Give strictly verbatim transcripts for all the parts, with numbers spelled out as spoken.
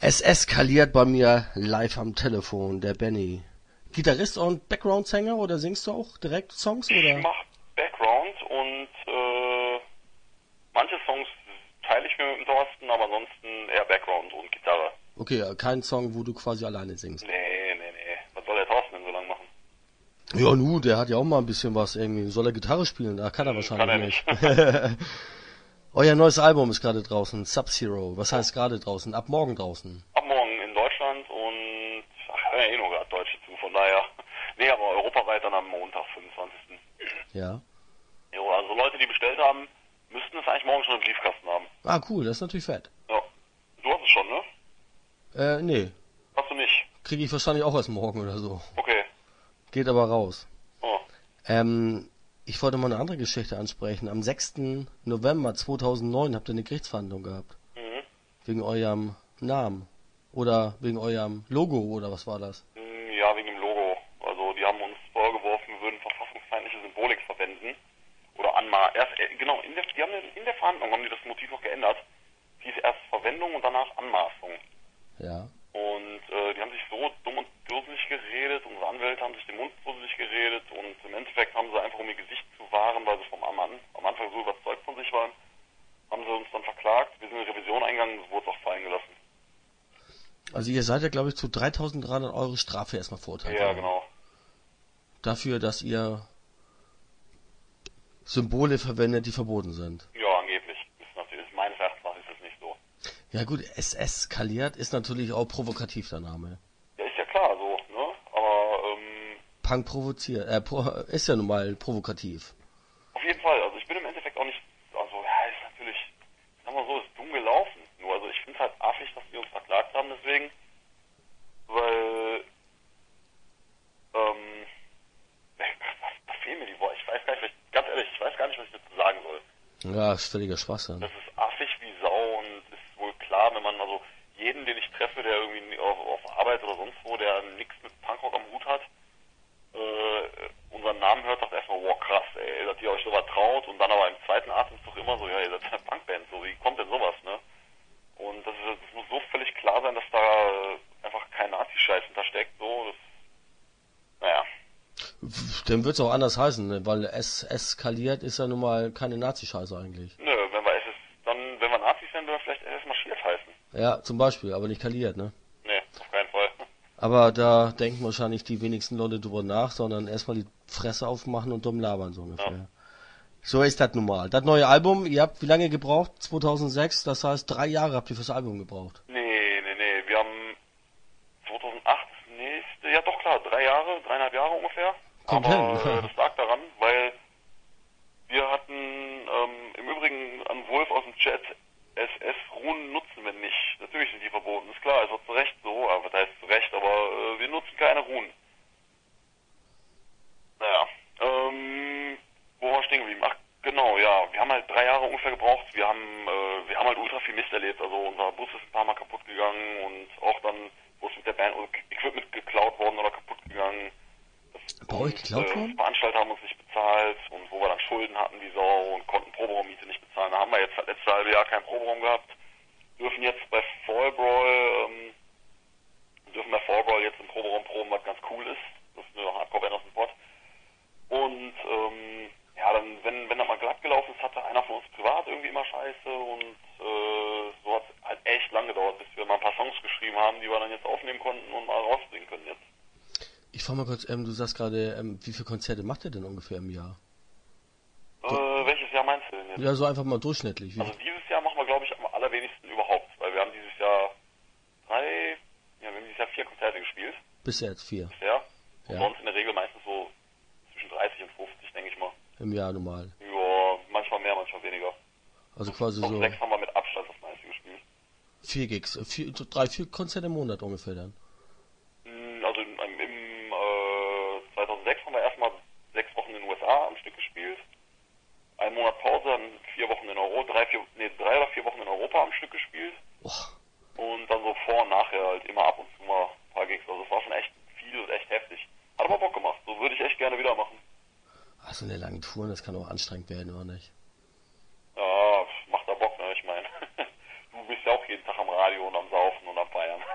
Es eskaliert bei mir live am Telefon, der Benny. Gitarrist und Background-Sänger oder singst du auch direkt Songs? Oder? Ich mach Background und äh, manche Songs teile ich mir mit dem Thorsten, aber ansonsten eher Background und Gitarre. Okay, kein Song, wo du quasi alleine singst. Nee, nee, nee. Was soll der Thorsten denn so lange machen? Ja, nu, der hat ja auch mal ein bisschen was irgendwie. Soll er Gitarre spielen? Da kann er wahrscheinlich kann er nicht. nicht. Euer neues Album ist gerade draußen, Sub-Zero. Was heißt gerade draußen? Ab morgen draußen? Ab morgen in Deutschland und ach, ja, eh nur gerade Deutsche zu, von daher. Nee, aber europaweit dann am Montag, fünfundzwanzigsten Ja. Jo, also Leute, die bestellt haben, müssten es eigentlich morgen schon im Briefkasten haben. Ah, cool, das ist natürlich fett. Ja. Du hast es schon, ne? Äh, nee. Hast du nicht? Kriege ich wahrscheinlich auch erst morgen oder so. Okay. Geht aber raus. Oh. Ähm, ich wollte mal eine andere Geschichte ansprechen. Am sechsten November zweitausendneun habt ihr eine Gerichtsverhandlung gehabt. Mhm. Wegen eurem Namen. Oder wegen eurem Logo, oder was war das? Ja, wegen dem Logo. Also die haben uns vorgeworfen, wir würden verfassungsfeindliche Symbolik verwenden. Oder anma... Erst, äh, genau, in der, die haben in der Verhandlung haben die das Motiv noch geändert. Es hieß erst Verwendung und danach Anmaßung. Ja. Und äh, die haben sich so dumm und dusselig geredet, unsere Anwälte haben sich den Mund fusselig geredet und im Endeffekt haben sie einfach, um ihr Gesicht zu wahren, weil sie vom am, am Anfang so überzeugt von sich waren, haben sie uns dann verklagt. Wir sind in Revision eingegangen, es wurde auch fallen gelassen. Also ihr seid ja, glaube ich, zu dreitausenddreihundert Euro Strafe erstmal verurteilt. Ja, genau. Dafür, dass ihr Symbole verwendet, die verboten sind. Ja, angeblich. Ist natürlich, meines Erachtens nach ist es nicht so. Ja gut, es eskaliert ist natürlich auch provokativ, der Name. Ja, ist ja klar so, ne? Aber, ähm... Punk provoziert, äh, pro, ist ja nun mal provokativ. Auf jeden Fall, also ich bin im Endeffekt auch nicht, also, ja, ist natürlich, sagen wir so, ist dumm gelaufen. Nur, also ich finde es halt affig, dass die uns verklagt haben deswegen, weil, ähm, da fehlen mir die Worte, ich weiß gar nicht, was ich, ganz ehrlich, ich weiß gar nicht, was ich dazu sagen soll. Ja, ist völliger Schwachsinn. Das ist affig wie Sau und ist wohl klar, wenn man, also jeden, den ich treffe, der irgendwie auf, auf Arbeit oder sonst wo, der nichts mit Punkrock am Hut hat, äh, unseren Namen hört, sagt erstmal, wow, krass, ey, dass ihr euch sowas traut und dann aber im zweiten Atemzug immer so, ja, ihr seid eine Punkband, so, wie kommt denn sowas, ne? Und das, ist, das muss so völlig klar sein, dass da einfach kein Nazi-Scheiß hintersteckt, so, das, naja. Dann wird's auch anders heißen, ne? Weil es eskaliert ist ja nun mal keine Nazi-Scheiße eigentlich. Nö, wenn wir es ist, dann, wenn wir Nazis sind, würden wir vielleicht S S marschiert heißen. Ja, zum Beispiel, aber nicht kaliert, ne? Nee, auf keinen Fall. Aber da denken wahrscheinlich die wenigsten Leute drüber nach, sondern erstmal die Fresse aufmachen und dumm labern, so ungefähr. Ja. So ist das nun mal. Das neue Album, ihr habt wie lange gebraucht? zweitausendsechs, das heißt drei Jahre habt ihr fürs Album gebraucht. Nee, nee, nee, wir haben zweitausendacht das nächste, ja doch klar, drei Jahre, dreieinhalb Jahre ungefähr. Kommt Aber hin. äh, das lag daran, weil wir hatten, ähm, im Übrigen an Wolf aus dem Chat, S S-Runen nutzen wir nicht. Natürlich sind die verboten, ist klar, ist auch zu Recht so, aber was heißt zu Recht, aber äh, wir nutzen keine Runen. Naja, ähm, wo war ich stehen geblieben? Ach, genau, ja, wir haben halt drei Jahre ungefähr gebraucht, wir haben, äh, wir haben halt ultra viel Mist erlebt, also unser Bus ist ein paar Mal kaputt gegangen und auch dann, wo es mit der Band Equipment geklaut worden oder kaputt gegangen. Bei euch geklaut worden? Äh, Veranstalter haben uns nicht bezahlt und wo wir dann Schulden hatten wie Sau und konnten Proberaummiete nicht bezahlen. Da haben wir jetzt das letzte halbe Jahr keinen Proberaum gehabt. Dürfen jetzt bei Fall Brawl, ähm, dürfen bei Fall Brawl jetzt im Proberaum proben, was ganz cool ist. Das ist eine Hardcore-Band aus dem Pott. Und, ähm, ja, dann, wenn, wenn das mal glatt gelaufen ist, hatte einer von uns privat irgendwie immer Scheiße und, äh, so hat es halt echt lang gedauert, bis wir mal ein paar Songs geschrieben haben, die wir dann jetzt aufnehmen konnten und mal rausbringen können jetzt. Ich frage mal kurz, ähm, du sagst gerade, ähm, wie viele Konzerte macht ihr denn ungefähr im Jahr? Äh, welches Jahr meinst du denn jetzt? Ja, so einfach mal durchschnittlich. Wie Also dieses Jahr machen wir, glaube ich, am allerwenigsten überhaupt, weil wir haben dieses Jahr drei, ja, wir haben dieses Jahr vier Konzerte gespielt. Bis jetzt vier. Bisher. Und Ja. sonst in der Regel meistens so zwischen dreißig und fünfzig, denke ich mal. Im Jahr normal. Ja, manchmal mehr, manchmal weniger. Also quasi Auf so sechs haben wir mit Abstand das meiste gespielt. vier Gigs, äh, vier, so drei, vier Konzerte im Monat ungefähr dann. Also im, im äh, zweitausendsechs haben wir erstmal sechs Wochen in den U S A am Stück gespielt. Einen Monat Pause, dann vier Wochen in Europa, drei, vier, nee, drei oder vier Wochen in Europa am Stück gespielt. Oh. Und dann so vor und nachher halt immer ab und zu mal ein paar Gigs. Also es war schon echt viel und echt heftig. Hat aber Bock gemacht. So würde ich echt gerne wieder machen. Ach, so eine lange Touren, das kann auch anstrengend werden, oder nicht? Ja, macht da Bock, ne? Ich meine, du bist ja auch jeden Tag am Radio und am Saufen und am Feiern.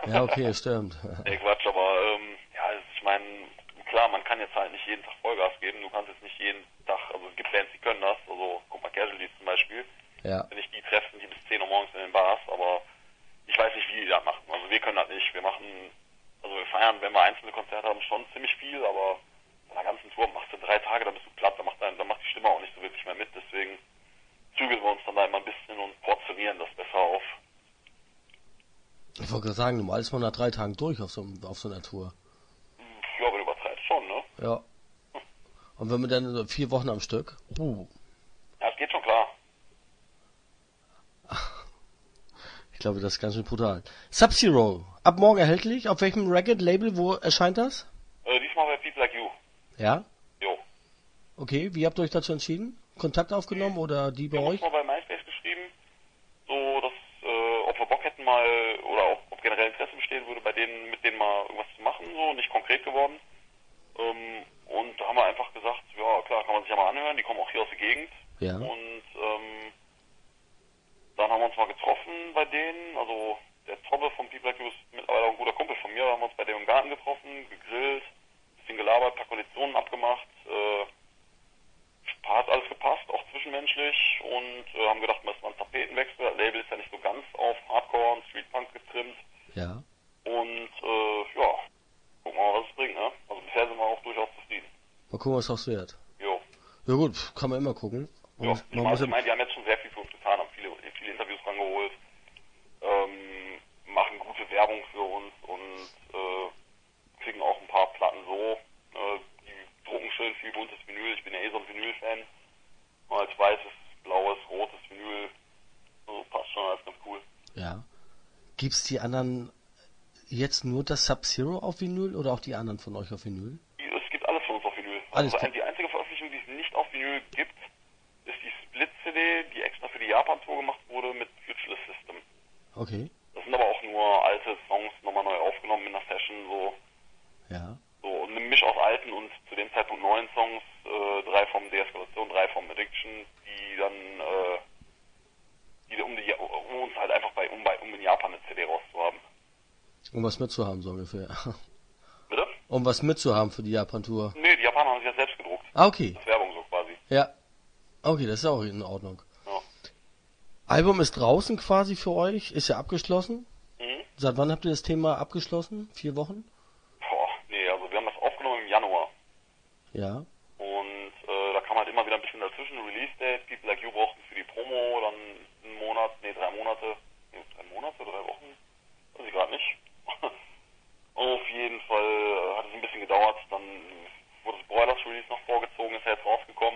Ja, okay, stimmt. Nee, Quatsch, aber ähm, ja, ich meine, klar, man kann jetzt halt nicht jeden Tag Vollgas geben. Du kannst jetzt nicht jeden Tag, also es gibt Bands, die können das. Also guck mal, Casualties zum Beispiel. Ja. Wenn ich die treffe, sind die bis zehn Uhr morgens in den Bars, aber ich weiß nicht, wie die das machen. Also wir können das nicht. Wir machen, also wir feiern, wenn wir einzelne Konzerte haben, schon ziemlich viel, aber bei einer ganzen Tour machst du drei Tage, dann bist du platt, dann macht, dann macht die Stimme auch nicht so wirklich mehr mit. Deswegen zügeln wir uns dann da immer ein bisschen und portionieren das besser auf. Ich wollte gerade sagen, normal ist man nach drei Tagen durch auf so, auf so einer Tour. Ja, aber du übertreibst schon, ne? Ja. Und wenn man dann so vier Wochen am Stück? Uh. Ja, es geht schon klar. Ich glaube, das ist ganz schön brutal. Sub-Zero, ab morgen erhältlich. Auf welchem Record-Label, wo erscheint das? Äh, diesmal bei People Like You. Ja? Jo. Okay, wie habt ihr euch dazu entschieden? Kontakt aufgenommen oder die bei Wir haben euch? uns mal bei MySpace geschrieben, so dass, äh, ob wir Bock hätten mal, oder auch ob generell Interesse bestehen würde, bei denen, mit denen mal irgendwas zu machen, so, nicht konkret geworden. Ähm, und da haben wir einfach gesagt, ja klar, kann man sich ja mal anhören, die kommen auch hier aus der Gegend. Ja. Und, ähm, dann haben wir uns mal getroffen bei denen, also der Tobbe von People Like You ist mittlerweile auch ein guter Kumpel von mir, da haben wir uns bei dem im Garten getroffen, gegrillt, bisschen gelabert, paar Konditionen abgemacht, äh, hat alles gepasst, auch zwischenmenschlich, und äh, haben gedacht, wir müssen mal einen Tapetenwechsel, das Label ist ja nicht so ganz auf Hardcore und Streetpunk getrimmt, Ja. und äh, ja, gucken wir mal, was es bringt, ne? Also bisher sind wir auch durchaus zufrieden. Mal gucken, was das wird. Jo. Ja gut, kann man immer gucken. Und Ja, ich man meine, muss ich mein, die haben jetzt schon sehr viel für uns getan, haben viele, viele Interviews rangeholt, ähm, machen gute Werbung für uns und äh, kriegen auch ein paar Platten so. Äh, die drucken schön viel buntes Vinyl. Ich bin ja eh so ein Vinyl-Fan. Als weißes, blaues, rotes Vinyl. Also passt schon, alles ganz cool. ja. Gibt's die anderen jetzt nur das Sub-Zero auf Vinyl oder auch die anderen von euch auf Vinyl? Es gibt alles von uns auf Vinyl. Alles Also klar. die einzige Veröffentlichung, die es nicht auf Vinyl gibt, ist die Split-C D, die extra für die Japan-Tour gemacht wurde mit Futureless System. Okay. Das sind aber auch nur alte Songs nochmal neu aufgenommen in einer Session, so, Ja. so eine Misch aus alten und zu dem Zeitpunkt neuen Songs, äh, drei vom Deeskalation, drei vom Addiction, die dann, äh, die um die, um uns halt einfach bei, um bei, um in Japan eine C D rauszuhaben. Um was mitzuhaben, so ungefähr. Bitte? Um was mitzuhaben für die Japan-Tour. Nee, die Japaner haben sich ja selbst gedruckt. Ah, okay. Das ist Werbung so quasi. Ja. Okay, das ist auch in Ordnung. Ja. Album ist draußen quasi für euch, ist ja abgeschlossen. Mhm. Seit wann habt ihr das Thema abgeschlossen? Vier Wochen? Boah, nee, also wir haben das aufgenommen im Januar. Ja. Und äh, da kam halt immer wieder ein bisschen dazwischen. Release-Date, People Like You brauchten für die Promo dann einen Monat, nee, drei Monate. Nee, drei Monate, drei Wochen? Weiß ich gerade nicht. Auf jeden Fall äh, hat es ein bisschen gedauert. Dann wurde das Broilers Release noch vorgezogen, ist ja jetzt rausgekommen.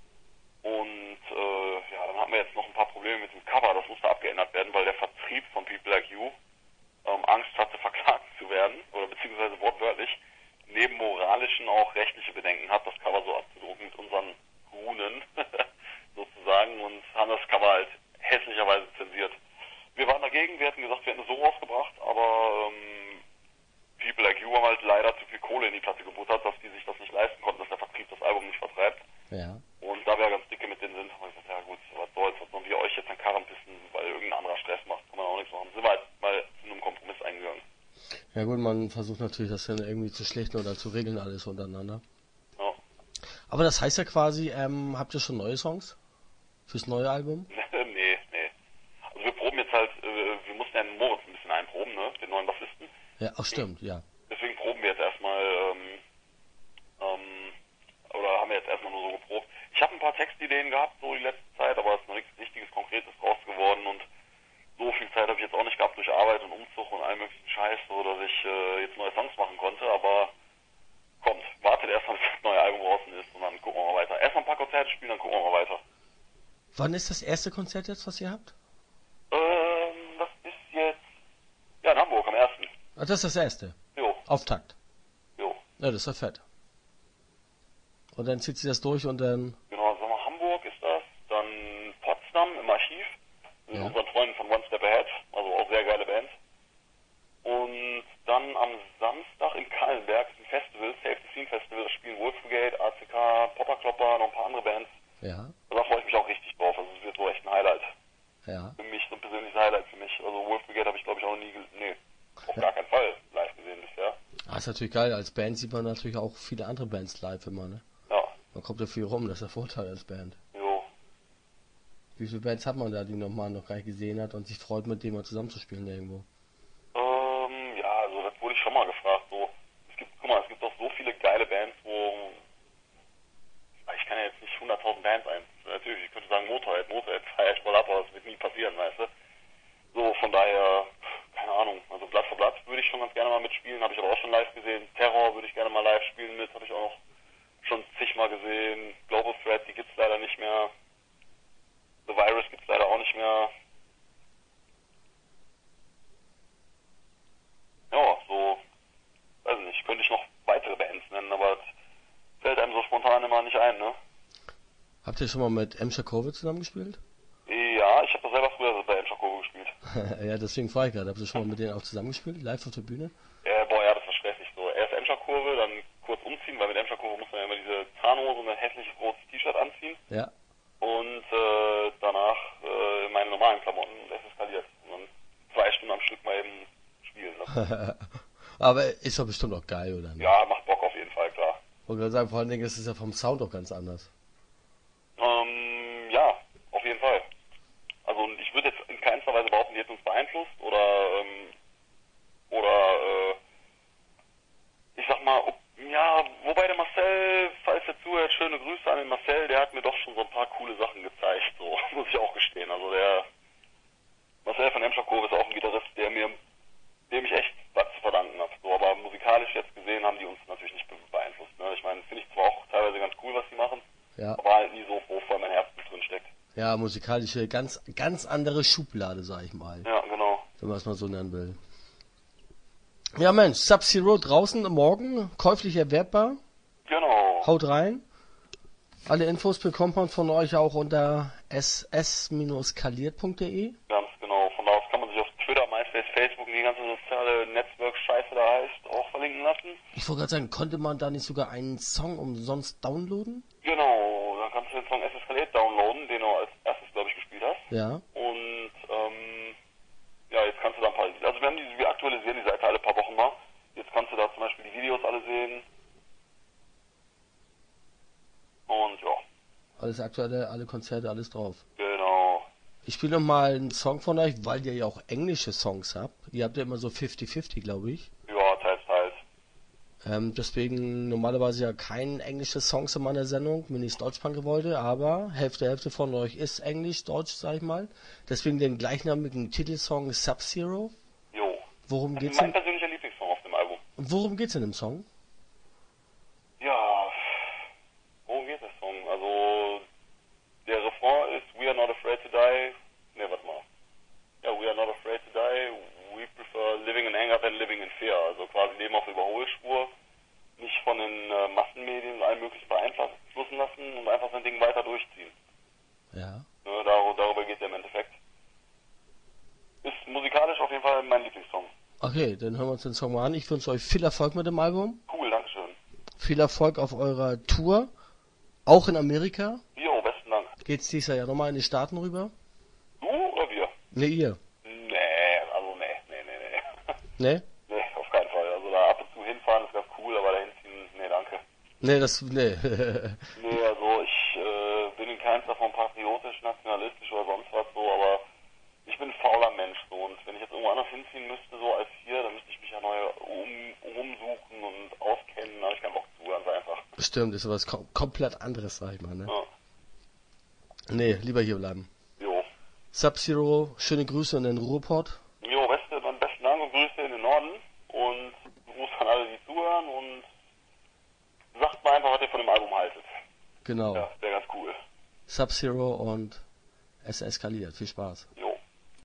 Und äh, ja, dann hatten wir jetzt noch ein paar Probleme mit dem Cover. Das musste abgeändert werden, weil der Vertrieb von People Like You ähm, Angst hatte, verklagt zu werden. Oder beziehungsweise wortwörtlich neben moralischen auch rechtliche Bedenken hat, das Cover so abzudrucken mit unseren Runen sozusagen, und haben das Cover halt hässlicherweise zensiert. Wir waren dagegen, wir hätten gesagt, wir hätten es so rausgebracht, aber ähm, People Like You haben halt leider zu viel Kohle in die Platte gebuttert, dass die sich das nicht leisten konnten, dass der Vertrieb das Album nicht vertreibt. Ja. Und da wir ganz dicke mit denen sind, haben wir gesagt, ja gut, was soll's, was sollen wir euch jetzt an Karren pissen, weil irgendein anderer Stress macht, kann man auch nichts machen. Sind wir halt mal zu einem Kompromiss eingegangen. Ja gut, man versucht natürlich das dann irgendwie zu schlichten oder zu regeln alles untereinander. Ja. Aber das heißt ja quasi, ähm, habt ihr schon neue Songs? Fürs neue Album? nee, nee. Also wir proben jetzt halt, äh, wir mussten ja den Moritz ein bisschen einproben, ne, den neuen Bassisten. Ja, ach stimmt, ja. Deswegen proben wir jetzt erstmal, ähm, ähm, oder haben wir jetzt erstmal nur so geprobt. Ich habe ein paar Textideen gehabt, so die letzte Zeit, aber es ist noch nichts Richtiges, Konkretes draus geworden, und so viel Zeit habe ich jetzt auch nicht gehabt durch Arbeit und Umzug und all möglichen Scheiß, so dass ich äh, jetzt neue Songs machen konnte, aber kommt, wartet erstmal, bis das neue Album draußen ist, und dann gucken wir mal weiter. Erstmal ein paar Konzerte spielen, dann gucken wir mal weiter. Wann ist das erste Konzert jetzt, was ihr habt? Ähm, das ist jetzt, ja, in Hamburg am ersten. Ah, das ist das erste. Jo, Auftakt. jo. Ja, das ist ja fett. Und dann zieht sie das durch und dann... Genau, sagen wir, Hamburg ist das, dann Potsdam im Archiv, mit Ja. unseren Freunden von One Step Ahead, also auch sehr geile Band. Und dann am Samstag in Kallenberg ist ein Festival, Save the Scene Festival, da spielen Wolf Brigade, A C K, Popper Klopper, noch ein paar andere Bands. Ja, Und da freue ich mich auch richtig drauf, also es wird so echt ein Highlight. ja. Für mich, so ein persönliches Highlight für mich. Also Wolf Brigade habe ich glaube ich auch noch nie, gel- nee, auf gar keinen ist natürlich geil. Als Band sieht man natürlich auch viele andere Bands live immer, ne? Ja. Man kommt ja viel rum, das ist der Vorteil als Band. Jo. Wie viele Bands hat man da, die noch mal noch gar nicht gesehen hat und sich freut, mit denen mal zusammenzuspielen irgendwo? Ähm, ja, also das wurde ich schon mal gefragt. So, es gibt, guck mal, es gibt doch so viele geile Bands, wo ich kann ja jetzt nicht hunderttausend Bands ein. Natürlich, ich könnte sagen Motorhead, Motorhead feier ich voll ab, aber das wird nie passieren, weißt du? So, von daher, keine Ahnung, also Blatt für Blatt würde ich schon ganz gerne mal mitspielen, habe ich aber auch schon live gesehen. Terror würde ich gerne mal live spielen mit, habe ich auch noch schon zigmal gesehen. Global Threat, die gibt's leider nicht mehr. The Virus gibt's leider auch nicht mehr. Ja, so, weiß nicht, könnte ich noch weitere Bands nennen, aber das fällt einem so spontan immer nicht ein, ne? Habt ihr schon mal mit Emscher Kurve zusammengespielt? Ja, ich habe das selber früher bei Emscher Kurve gespielt. Ja, deswegen frage ich gerade. Habt ihr schon mal mit denen auch zusammengespielt, live auf der Bühne? Äh, boah, ja, das war stressig so. Erst Emscher Kurve, dann kurz umziehen, weil mit Emscher Kurve muss man ja immer diese Tarnhose und ein hässliches rotes T-Shirt anziehen. Ja. Und äh, danach äh, meine normalen Klamotten und es eskaliert. Und dann zwei Stunden am Stück mal eben spielen. Ne? Aber ist doch bestimmt auch geil, oder nicht? Ja, macht Bock auf jeden Fall, klar. Ich wollte gerade sagen, vor allen Dingen ist es ja vom Sound auch ganz anders. Ähm, ja, auf jeden Fall. Also ich würde jetzt in keinster Weise behaupten, die hätten uns beeinflusst oder ähm, oder äh, ich sag mal, ob, ja, wobei der Marcel, falls er zuhört, schöne Grüße an den Marcel, der hat mir doch schon so ein paar coole Sachen gezeigt, so, muss ich auch gestehen. Also der Marcel von Emscher Kurve ist auch ein Gitarrist, der mir, dem ich echt was zu verdanken habe. So, aber musikalisch jetzt gesehen haben die uns natürlich nicht beeinflusst. Ne? Ich meine, finde ich zwar auch teilweise ganz cool, was die machen, Ja. aber halt nie so, wo voll mein Herz drin steckt. Ja, musikalische, ganz, ganz andere Schublade, sag ich mal. Ja, genau. Wenn man es mal so nennen will. Ja, Mensch, Sub-Zero draußen morgen, käuflich erwerbbar. Genau. Haut rein. Alle Infos bekommt man von euch auch unter s s kaliert punkt de. Ganz genau. Von da aus kann man sich auf Twitter, MySpace, Facebook und die ganze soziale Netzwerk-Scheiße da heißt, auch verlinken lassen. Ich wollte gerade sagen, konnte man da nicht sogar einen Song umsonst downloaden? Genau, dann kannst du den Song S S Kaliert downloaden, den du als erstes, glaube ich, gespielt hast. Ja. Und, ähm, ja, jetzt kannst du da ein paar, also wir haben die, wir aktualisieren die Seite alle paar Wochen mal. Jetzt kannst du da zum Beispiel die Videos alle sehen. Und ja. Alles aktuelle, alle Konzerte, alles drauf. Genau. Ich spiele noch mal einen Song von euch, weil ihr ja auch englische Songs habt. Ihr habt ja immer so fünfzig fünfzig, glaube ich. Ja, teils, teils. Ähm, deswegen normalerweise ja kein englische Songs in meiner Sendung, Minis Deutschpunk wollte, aber Hälfte, Hälfte von euch ist Englisch, Deutsch, sag ich mal. Deswegen den gleichnamigen Titelsong Sub-Zero. Jo. Worum Das geht's ist mein denn? persönlicher Lieblingssong auf dem Album. Und worum geht's in dem Song? Ja, worum geht der Song? Also, der Refrain ist We are not afraid to die. Ne, warte mal. Ja, we are not afraid to die. We prefer living in anger than living in fear. Also quasi leben auf Überholspur. Nicht von den äh, Massenmedien und allem möglichen beeinflussen lassen und einfach sein Ding weiter durchziehen. Ja. Ne, dar darüber geht es ja im Endeffekt. Ist musikalisch auf jeden Fall mein Lieblingssong. Okay, dann hören wir uns den Song mal an. Ich wünsche euch viel Erfolg mit dem Album. Cool, dankeschön. Viel Erfolg auf eurer Tour. Auch in Amerika. Jo, besten Dank. Geht's dieses Jahr ja nochmal in die Staaten rüber? Du oder wir? Ne, ihr. Nee, also nee, nee, nee, nee. Ne? Nee, auf keinen Fall. Also da ab und zu hinfahren ist ganz cool, aber dahin ziehen, nee, danke. Ne, das, ne. Nee, also ich äh, bin in keins davon patriotisch, nationalistisch oder sonst was so, aber ich bin ein fauler Mensch so und wenn ich jetzt irgendwo anders hinziehen müsste, so als hier, dann müsste ich mich ja neu um, umsuchen und auskennen, da habe ich keinen Bock zu, ganz einfach. Bestimmt, ist was kom komplett anderes, sag ich mal, ne? Ja. Ne, lieber hier bleiben. Jo. Sub-Zero, schöne Grüße in den Ruhrpott. Jo, beste, dann besten Dank und Grüße in den Norden und Gruß an alle, die zuhören und sagt mal einfach, was ihr von dem Album haltet. Genau. Ja, wäre ganz cool. Sub-Zero und es eskaliert. Viel Spaß. Jo.